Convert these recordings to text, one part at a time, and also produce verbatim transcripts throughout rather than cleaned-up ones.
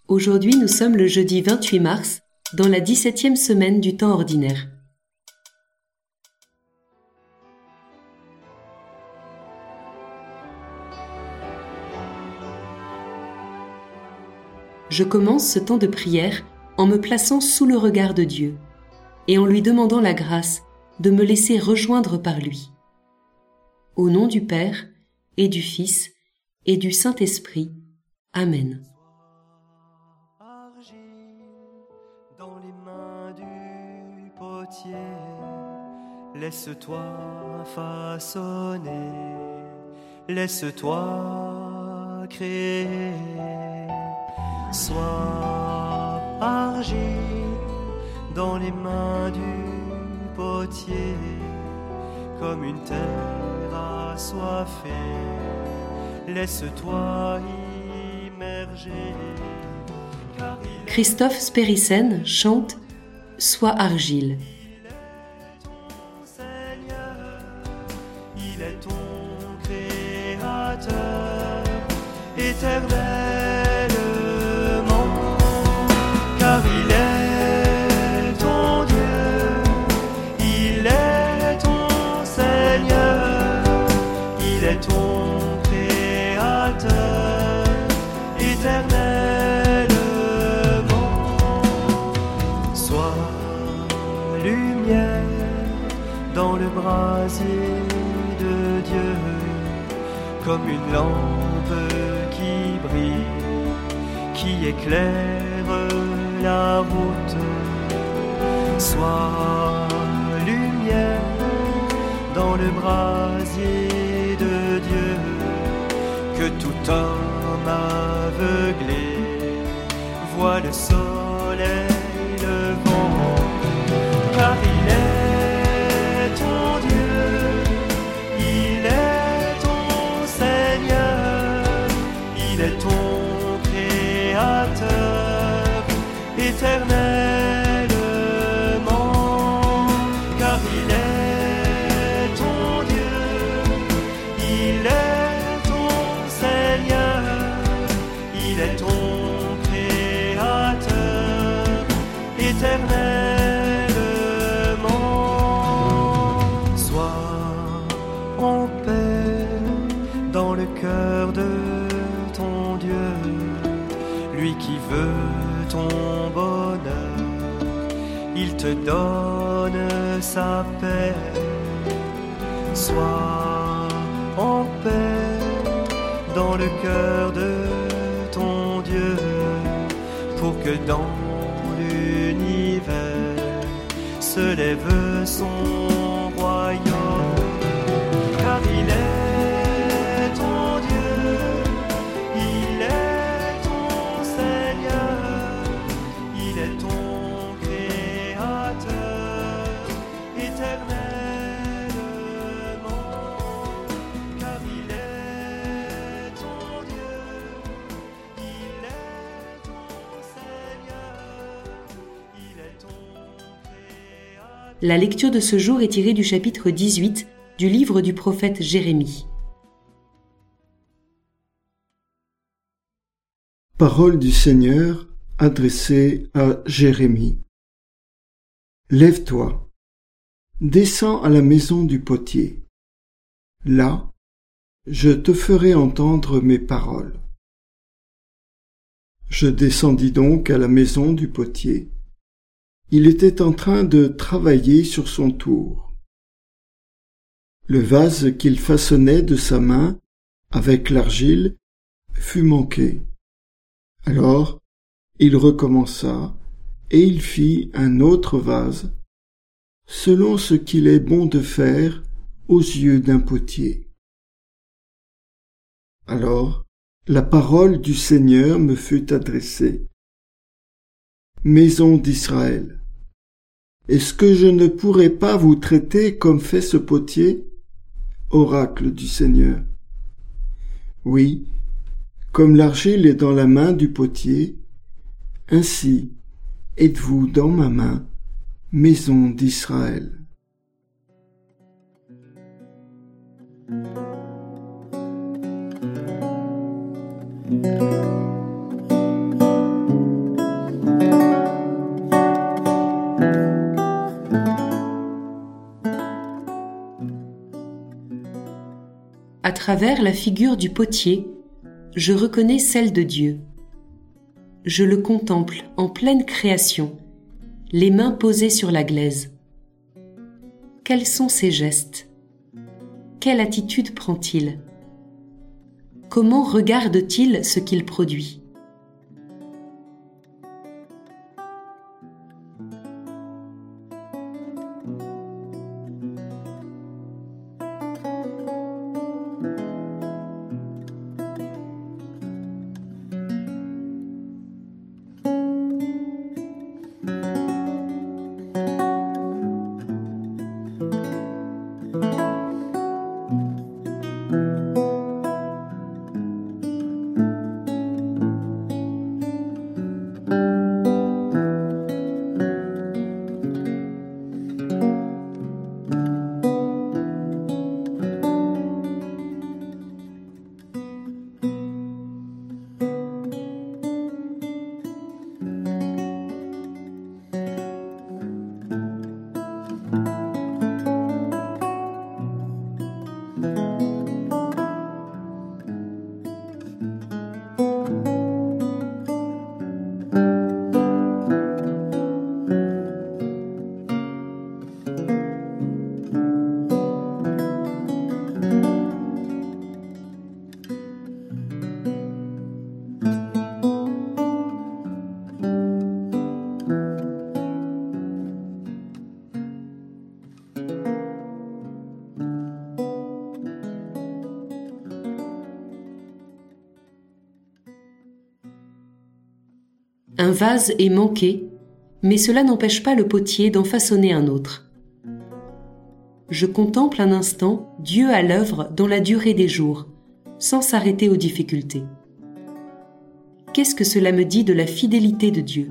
Aujourd'hui, nous sommes le jeudi vingt-huit mars, dans la dix-septième semaine du temps ordinaire. Je commence ce temps de prière en me plaçant sous le regard de Dieu et en lui demandant la grâce de me laisser rejoindre par lui. Au nom du Père et du Fils et du Saint-Esprit. Amen. Dans les mains du potier, laisse-toi façonner, laisse-toi créer. Sois argile dans les mains du potier, comme une terre assoiffée, laisse-toi immerger. Christophe Spérissen chante « Sois argile ». Il est ton créateur éternellement, car il est ton Dieu, il est ton Seigneur, il est ton créateur éternellement. Sois lumière dans le brasier de Dieu, comme une lampe qui brille, qui éclaire la route. Sois lumière dans le brasier de Dieu, que tout homme aveuglé voit le soleil levant, car il est ton Dieu, il est ton Seigneur, il est ton créateur éternellement, car il est ton Dieu, il est ton Seigneur, il est ton créateur éternellement. Sois en paix dans le cœur de ton Dieu, lui qui veut ton bonheur, il te donne sa paix. Sois en paix dans le cœur de ton Dieu, pour que dans l'univers se lève son royaume, car il est ton Dieu, il est ton Seigneur, il est ton créateur éternellement, car il est ton Dieu, il est ton Seigneur, il est ton créateur. La lecture de ce jour est tirée du chapitre dix-huit du livre du prophète Jérémie. Parole du Seigneur adressée à Jérémie. Lève-toi, descends à la maison du potier. Là, je te ferai entendre mes paroles. Je descendis donc à la maison du potier. Il était en train de travailler sur son tour. Le vase qu'il façonnait de sa main avec l'argile fut manqué. Alors, il recommença et il fit un autre vase, selon ce qu'il est bon de faire aux yeux d'un potier. Alors, la parole du Seigneur me fut adressée. Maison d'Israël, est-ce que je ne pourrais pas vous traiter comme fait ce potier? Oracle du Seigneur. Oui, comme l'argile est dans la main du potier, ainsi êtes-vous dans ma main, maison d'Israël. À travers la figure du potier, je reconnais celle de Dieu. Je le contemple en pleine création, les mains posées sur la glaise. Quels sont ses gestes? Quelle attitude prend-il? Comment regarde-t-il ce qu'il produit? Un vase est manqué, mais cela n'empêche pas le potier d'en façonner un autre. Je contemple un instant Dieu à l'œuvre dans la durée des jours, sans s'arrêter aux difficultés. Qu'est-ce que cela me dit de la fidélité de Dieu ?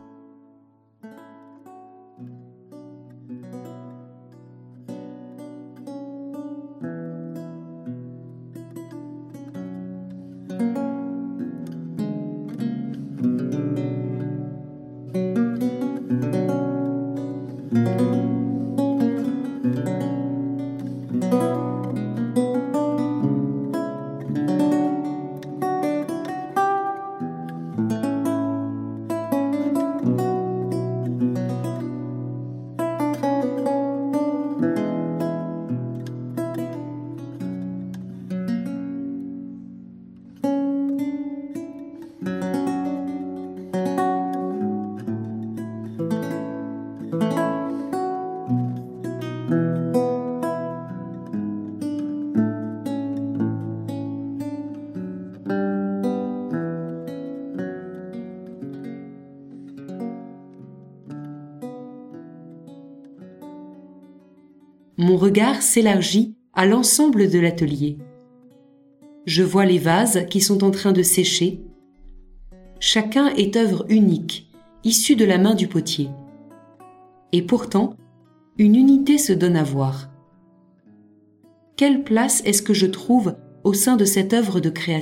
Mon regard s'élargit à l'ensemble de l'atelier. Je vois les vases qui sont en train de sécher. Chacun est œuvre unique, issue de la main du potier. Et pourtant, une unité se donne à voir. Quelle place est-ce que je trouve au sein de cette œuvre de création ?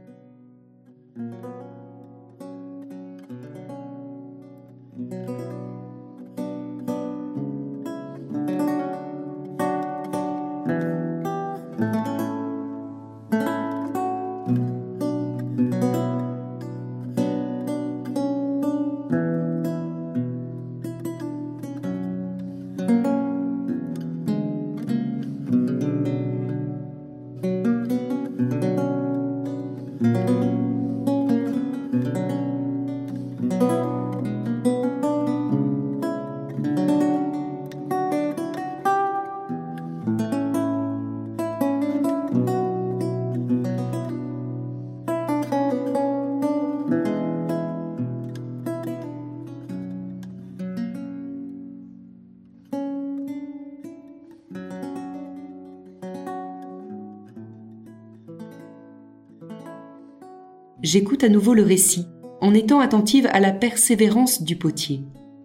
J'écoute à nouveau le récit, en étant attentive à la persévérance du potier.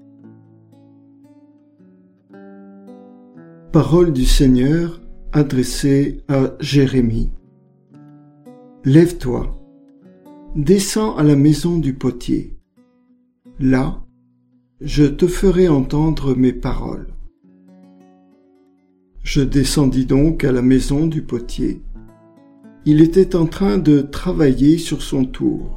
Parole du Seigneur adressée à Jérémie. Lève-toi, descends à la maison du potier. Là, je te ferai entendre mes paroles. Je descendis donc à la maison du potier, Il était en train de travailler sur son tour.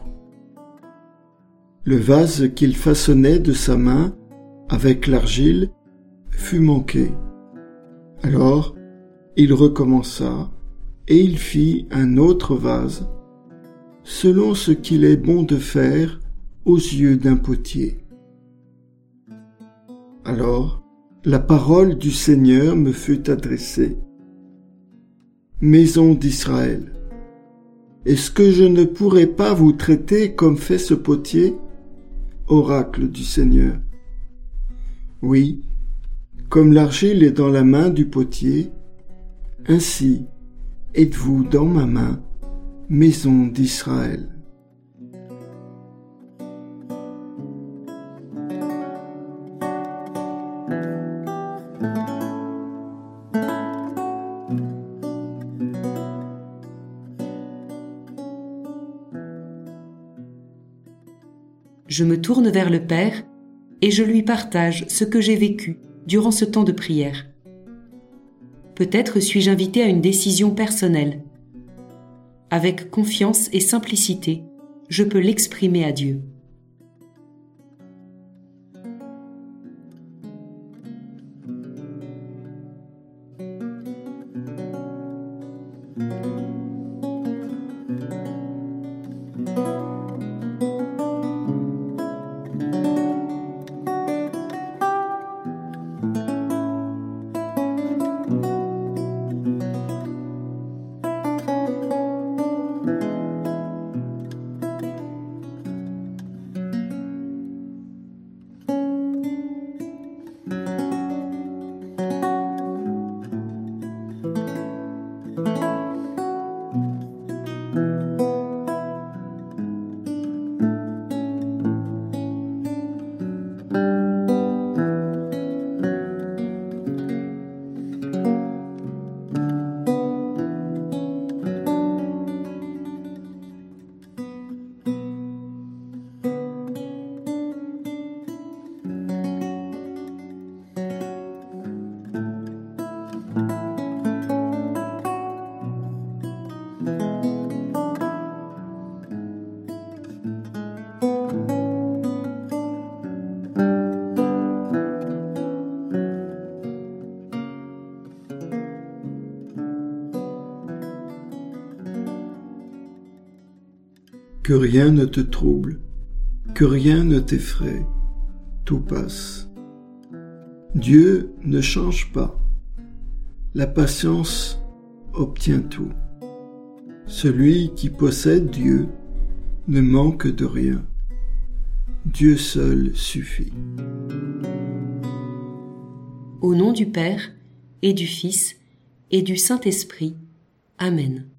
Le vase qu'il façonnait de sa main avec l'argile fut manqué. Alors, il recommença et il fit un autre vase, selon ce qu'il est bon de faire aux yeux d'un potier. Alors, la parole du Seigneur me fut adressée. Maison d'Israël, est-ce que je ne pourrais pas vous traiter comme fait ce potier? Oracle du Seigneur. Oui, comme l'argile est dans la main du potier, ainsi êtes-vous dans ma main, maison d'Israël. Je me tourne vers le Père et je lui partage ce que j'ai vécu durant ce temps de prière. Peut-être suis-je invité à une décision personnelle. Avec confiance et simplicité, je peux l'exprimer à Dieu. Que rien ne te trouble, que rien ne t'effraie, tout passe. Dieu ne change pas. La patience obtient tout. Celui qui possède Dieu ne manque de rien. Dieu seul suffit. Au nom du Père, et du Fils, et du Saint-Esprit. Amen.